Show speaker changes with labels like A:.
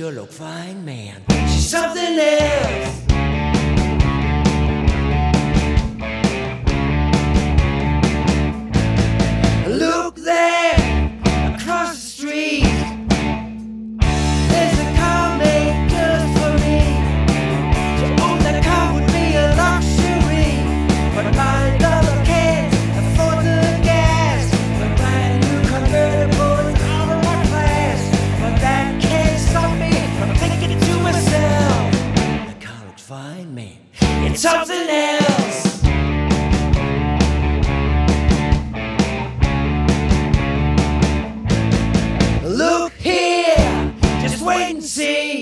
A: sure look fine, man. She's something else. Look there, across the street. There's a car made just for me. To own that car would be a luxury, but my lover can't afford the gas. The brand new convertible is out of my class, but that can't stop me from thinking to myself, the car looks fine, man. It's something else. Look here, just wait and see.